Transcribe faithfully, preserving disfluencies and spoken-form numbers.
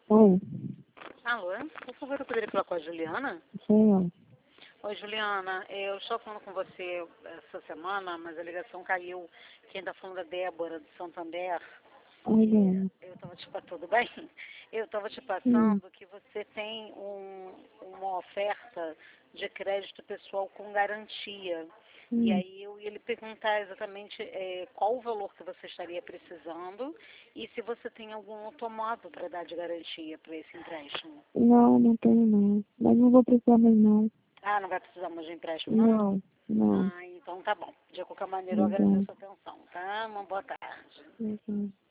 Oi, Alô, por favor, eu poderia falar com a Juliana? sou eu. Oi, Juliana, eu estou falando com você essa semana, mas a ligação caiu. Quem está falando é Débora, do Santander. Oi, E Débora. eu estava te passando, tudo bem? Eu estava te Sim, passando que você tem um, uma oferta de crédito pessoal com garantia. E sim. aí eu ia lhe perguntar exatamente eh, qual o valor que você estaria precisando e se você tem algum automóvel para dar de garantia para esse empréstimo. Não, não tenho não. Mas não vou precisar mais não. Ah, não vai precisar mais de empréstimo, não? Não, não. Ah, então tá bom. De qualquer maneira, eu Obrigada. agradeço a atenção, tá? Uma boa tarde. Obrigada.